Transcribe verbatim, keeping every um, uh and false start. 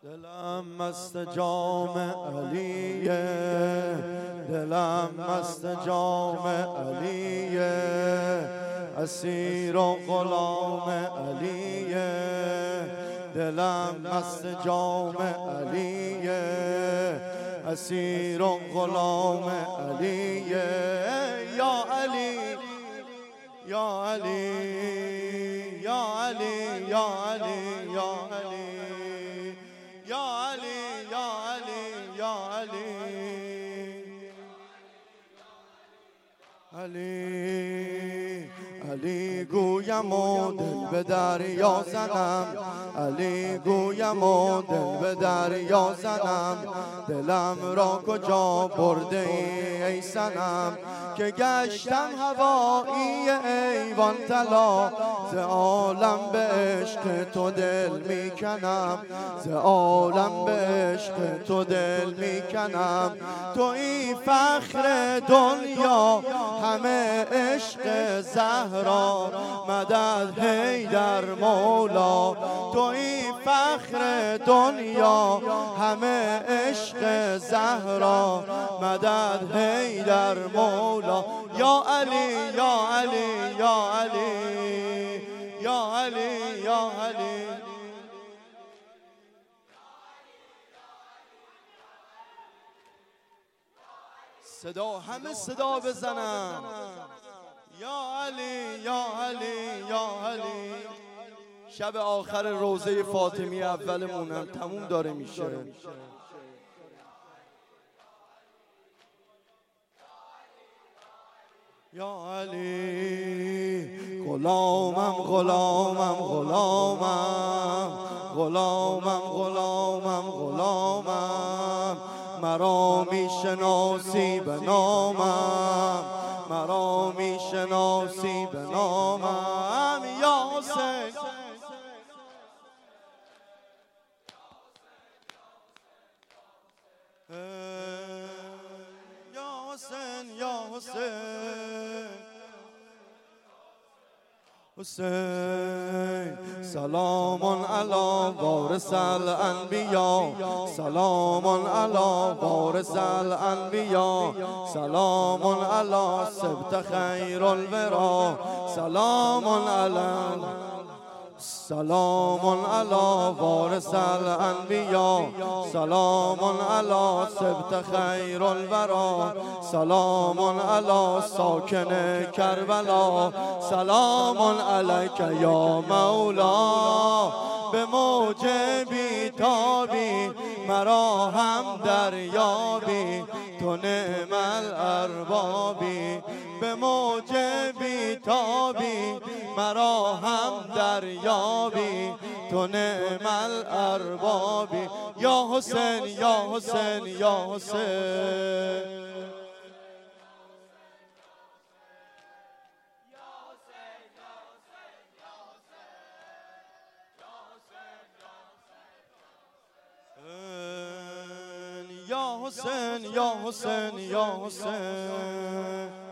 دلم مست جام علیه، دلم مست جام علیه، اسیر و غلام علیه. دلم مست جام علیه، اسیر و غلام علیه. یا علی یا علی یا علی یا علی یا علی یا علی یا علی یا علی علی علی گویم و دل به دریا زنم، علی گویم و دل به دریا زنم. دلم را کجا برده ای ای صنم، که گشتم هوایی ایوان طلا. ز عالم به عشق تو دل میکنم، ز عالم به عشق تو دل میکنم. تویی فخر دنیا همه عشق زهرا، مدد حیدر مولا. تویی فخر دنیا همه عشق زهرا، مدد حیدر مولا. یا علی یا علی یا علی یا علی یا علی. صدا همه صدا بزنن. یا علی یا علی یا علی. شب آخر روزه فاطمی اولمونم تموم داره میشه. یا علی غلامم غلامم غلامم غلامم غلامم غلامم. مرا میشناسی به نامم، مرا میشناسی به نامم. یا حسین یا حسین یا حسین حسین. سلام علی وارث الانبیا، سلام علی وارث الانبیا، سلام علی سبط خیر الورا، سلام علی سلام علی وارث الانبیا، سلام علی سبط خیر الورا، سلام علی ساکن کربلا، سلام علیک یا مولا. به موج بیتابی مرا هم دریابی، تو نعم الاربابی. به موج بیتابی مرا هم دریابی، تو نعم الاربابی. یا حسین یا حسین یا حسین. یا حسین یا حسین یا حسین.